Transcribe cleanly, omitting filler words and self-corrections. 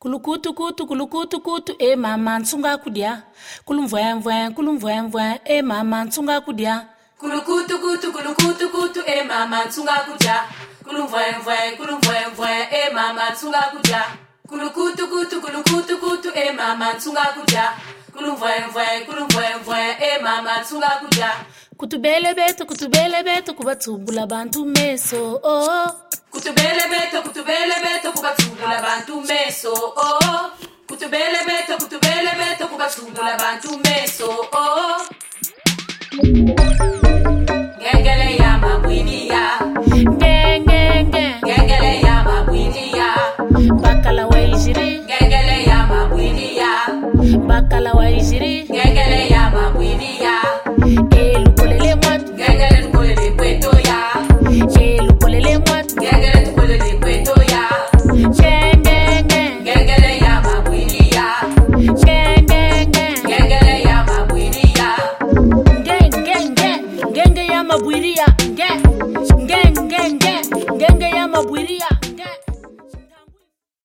Kulukutu kutu e mama nsunga kudia. Kulumvwe e mama nsunga kudia. Kulukutu kutu e mama nsunga kudia. Kulumvwe e mama nsunga kudia. Kulukutu kutu e mama nsunga kudia. Kulumvwe e mama nsunga kudia. Kutubele beto kubatubula bantu meso oh. Kutubele beto kubatubula bantu meso oh. Kutubele beto kubatubula bantu meso oh. Gengele ya mabwidia. Gengele ya mabwidia. Bakala wa ijiri. Gengele ya mabwidia. Bakala wa ijiri. Gengele ya mabwidia. Lukolele mwat. Gengele lukolele kweto ya. Lukolele mwat. Gengele lukolele kweto ya. Gengele ya mabwidia. Gengele ya mabwidia. Genge ya mabwiria. Genge ya mabwiria.